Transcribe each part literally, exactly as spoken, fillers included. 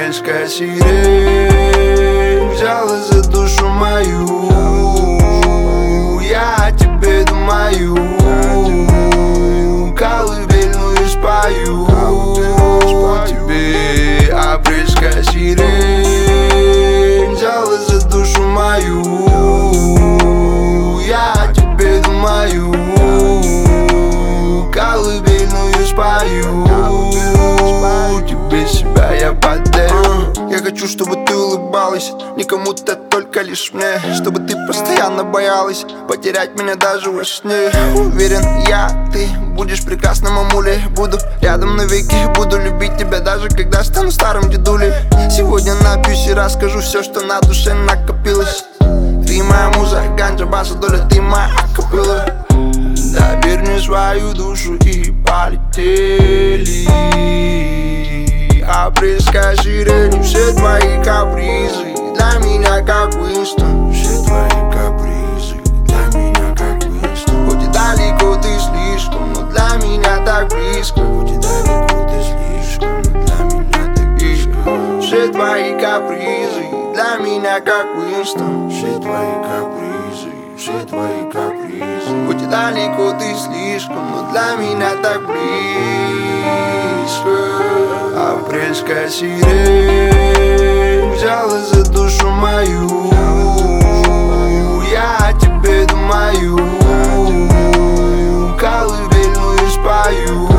Апрельская сирень взяла за душу мою. Я о тебе думаю, колыбельную спою тебе. Апрельская сирень взяла за душу мою. Я о тебе думаю, колыбельную спою тебе. Себя я подарю. Я хочу, чтобы ты улыбалась не кому-то, только лишь мне. Чтобы ты постоянно боялась потерять меня даже во сне. Уверен я, ты будешь прекрасной мамулей. Буду рядом навеки, буду любить тебя даже когда стану старым дедулей. Сегодня напьюсь и расскажу все, что на душе накопилось. Ты моя муза, ганджа, баса, доля, ты моя акапелла. Доверь мне свою душу и полетели. Апрельская сирень, все твои капризы для меня как Уинстон. Все твои капризы для меня как Уинстон. Хоть и далеко ты слишком, но для меня так близко. Хоть и далеко ты слишком, но для меня так близко. Все твои капризы для меня как Уинстон. Все твои капризы, все твои капризы. Хоть и далеко ты слишком, но для меня так близко. Апрельская сирень взяла за душу мою. Я о тебе думаю, колыбельную спою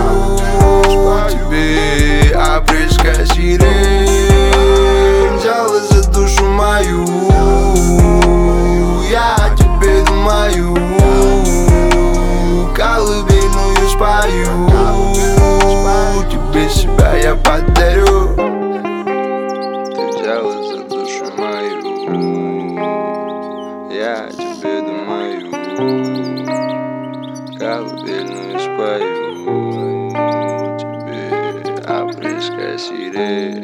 тебе. Апрельская сирень взяла за душу мою. Я о тебе думаю, колыбельную спою тебе. Себя я подарю. Ты взяла за душу мою. Я о тебе думаю, колыбельную спою тебе. Апрельская сирень.